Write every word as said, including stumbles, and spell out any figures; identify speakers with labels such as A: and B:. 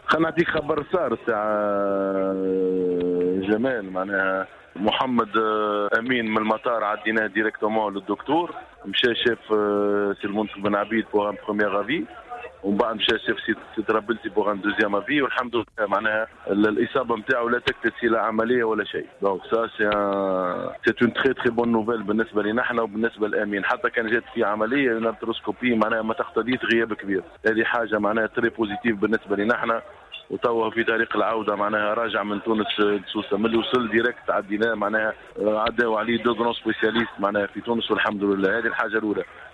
A: خلينا نعطيك خبر صار تاع جمال. معناها محمد امين من المطار عديناه ديريكتومون للدكتور، مشى شاف سي المنصف بن عبيد بوغ ان بروميير افي، ومن بعد مشى شاف سي ترابلسي بوغ ان دوزيام افي، والحمد لله معناها الاصابه نتاعو لا تكتسي الى عمليه ولا شيء. دونك سا سي سي اون تري تري بون نوفيل بالنسبه لنا احنا وبالنسبه لامين، حتى كان جات في عمليه اون ارتروسكوبي معناها ما تقتضيش غياب كبير، هذه حاجه معناها تري بوزيتيف بالنسبه لنا احنا. وتوا في طريق العوده معناها راجع من تونس لسوسه، من اللي وصل ديريكت عديناه معناها عداو عليه دو غران سبيسياليست معناها في تونس والحمد لله. هذه الحاجه الاولى.